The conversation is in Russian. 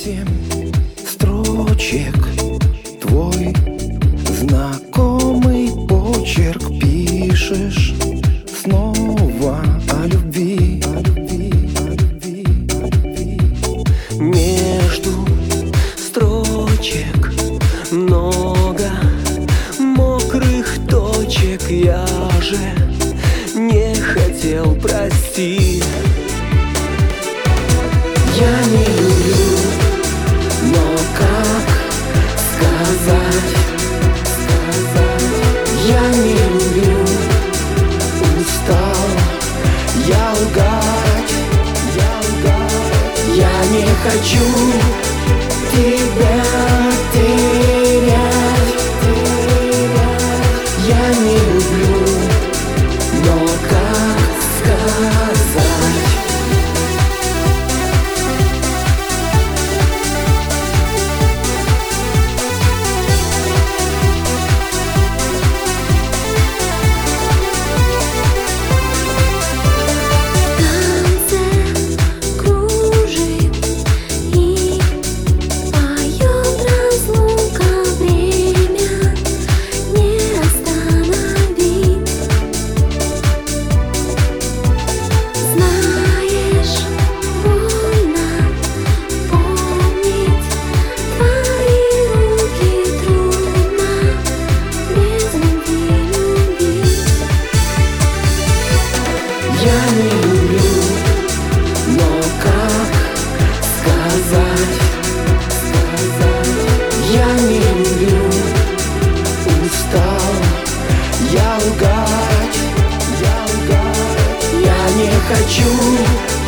8 строчек, твой знакомый почерк. Пишешь снова о любви, о любви, о любви, о любви. Между строчек много мокрых точек. Я же не хотел, прости. Я не люблю, но как сказать? Я не люблю, устал я лгать, я не хочу тебя терять. Я не люблю, но как сказать? Я не люблю, но как сказать? Я не люблю, устал я лгать, я не хочу